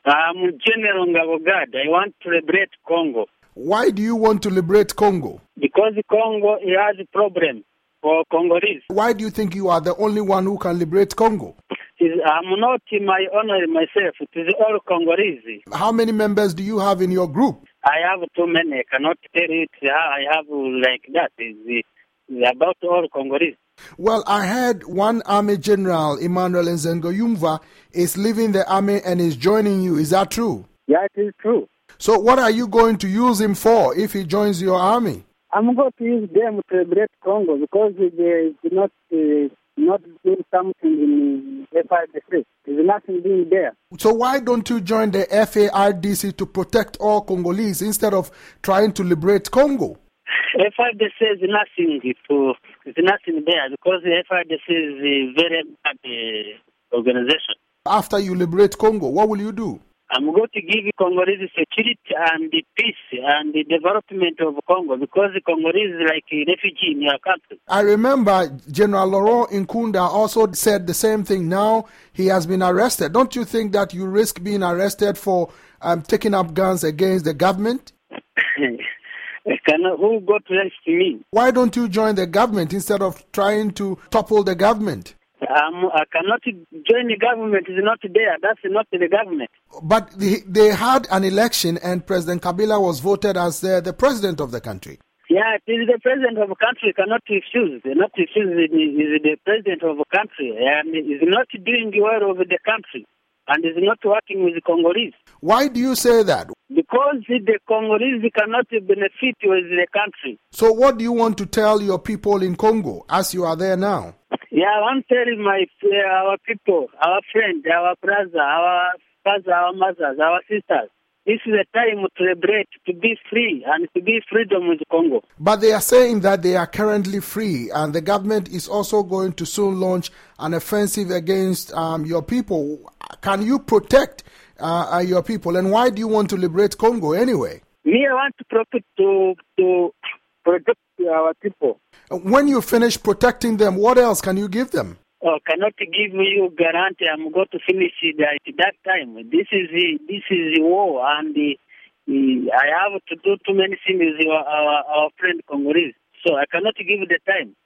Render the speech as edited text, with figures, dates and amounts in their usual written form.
I'm General Ngabogad. I want to liberate Congo. Why do you want to liberate Congo? Because Congo has a problem for Congolese. Why do you think you are the only one who can liberate Congo? I'm not in my honor myself. It is all Congolese. How many members do you have in your group? I have too many. I cannot tell you how I have like that. It's about all Congolese. Well, I heard one army general, Emmanuel Nzengo-Yumva, is leaving the army and is joining you. Is that true? Yeah, it is true. So what are you going to use him for if he joins your army? I'm going to use them to liberate Congo because they not doing something in FARDC. There's nothing being there. So why don't you join the FARDC to protect all Congolese instead of trying to liberate Congo? FARDC is nothing there because the FARDC is a very bad organization. After you liberate Congo, what will you do? I'm going to give Congolese security and the peace and the development of Congo because the Congolese is like a refugee in your country. I remember General Laurent Nkunda also said the same thing. Now he has been arrested. Don't you think that you risk being arrested for taking up guns against the government? Who got to arrest me? Why don't you join the government instead of trying to topple the government? I cannot join the government. It's not there. That's not the government. But they had an election and President Kabila was voted as the president of the country. Yeah, it is the president of the country. Cannot refuse. Not refuse is the president of the country and is not doing well over the country and is not working with the Congolese. Why do you say that? Because the Congolese cannot benefit with the country. So what do you want to tell your people in Congo as you are there now? Yeah, I want to tell our people, our friends, our brothers, our fathers, our mothers, our sisters. This is a time to liberate, to be free, and to be freedom with Congo. But they are saying that they are currently free, and the government is also going to soon launch an offensive against your people. Can you protect your people, and why do you want to liberate Congo anyway? Me, I want to protect our people. When you finish protecting them, what else can you give them? Cannot give you guarantee I'm going to finish it at that time. This is the war, and I have to do too many things with our friend Congolese. So I cannot give the time.